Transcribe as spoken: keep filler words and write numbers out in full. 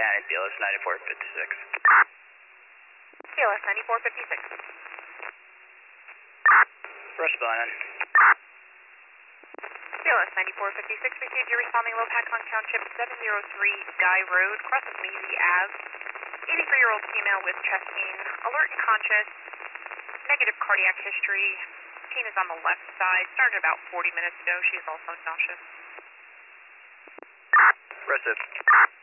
County, B L S ninety-four fifty-six. B L S ninety-four fifty-six. Rush Bonin. B L S ninety-four fifty-six, received you responding low pack on Township seven oh three Guy Road, crossing Mazie Ave. eighty-three-year-old female with chest pain, alert and conscious, negative cardiac history. Pain is on the left side, started about forty minutes ago. She is also nauseous. Impressive.